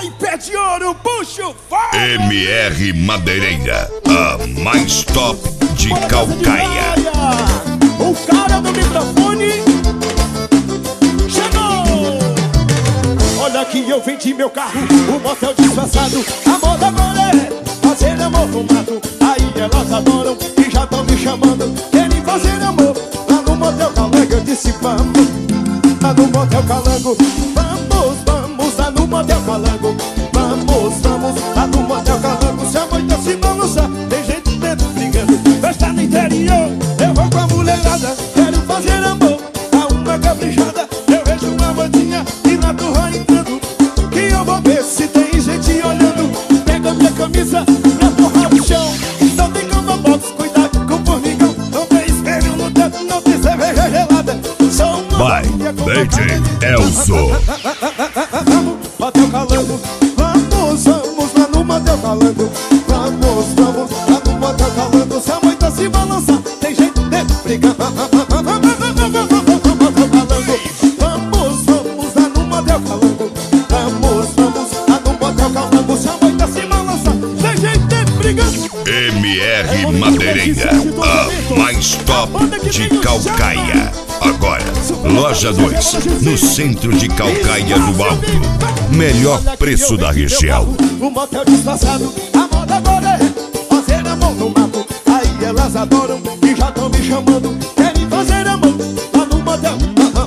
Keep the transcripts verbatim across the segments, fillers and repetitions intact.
Vai, pé de ouro, puxo, vai! M R Madeireira, a mais top de Caucaia. O cara do microfone chegou! Olha que eu vendi meu carro, o motel disfarçado. A moda agora é fazer amor no mato. Aí elas adoram e já tão me chamando. Querem fazer amor lá no motel Calango. Eu disse vamos, lá no motel Calango. Vamos, vamos lá no motel Calango. Vamos, vamos lá no motel Calango. Se a moita se balançar, tem gente dentro brigando. Festa no interior, eu vou com a mulherada. Quero fazer amor a uma caprichada. Eu vejo uma motinha e na turra entrando. Que eu vou ver se tem gente olhando. Pega minha camisa pra torrar no chão. Não tem cama box, cuidado com o formigão. Não tem espelho no teto, não tem cerveja gelada. Só uma Vai, D J Elzo. Motel Calango. Vamos, vamos lá no motel Calango. Vamos, vamos lá no motel Calango. Se a moita se balançar, tem gente dentro brigando. Vamos, vamos lá no motel Calango. Vamos, vamos lá no motel Calango. Se a moita se balançar, tem gente dentro brigando. M R Madeireira, a mais top de Caucaia. Agora, Loja dois, no centro de Caucaia do Alto. Melhor preço da região. O motel disfarçado, a moda agora é fazer amor no mato. Aí elas adoram e já tão me chamando. Querem fazer amor lá no motel.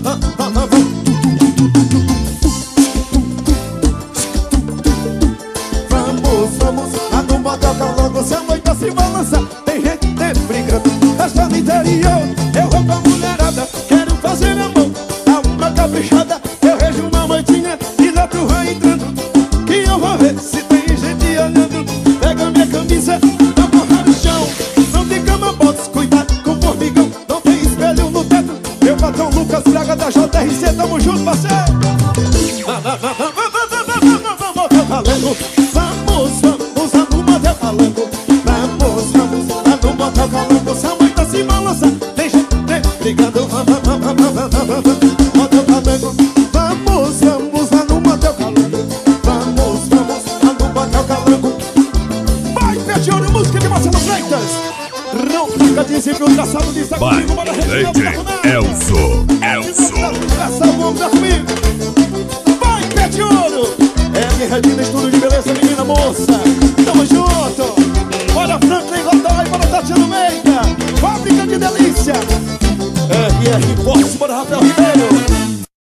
Vamos, vamos lá no motel Calango. Se a moita se balançar, tem gente dentro brigando. Festa no interior, eu vou com a mulherada. Quero fazer amor a uma caprichada. Eu vejo uma moitinha e na turra entrando. Que eu vou ver se tem gente olhando. Pega minha camisa, dá porra no chão. Não tem cama box, cuidado com o formigão. Não tem espelho no teto. Meu patrão Lucas Braga da J R C, tamo junto, parceiro. Vamos, vamos lá no motel Calango. Vamos, vamos lá no motel Calango. Se a moita se balançar, tem gente brigando. Motel Calango. Vamos, vamos lá no motel Calango. Vamos, vamos lá no motel Calango. Vai, pé de ouro, música de Marcelo Freitas. Não fica dizendo o traçado de Vai, D J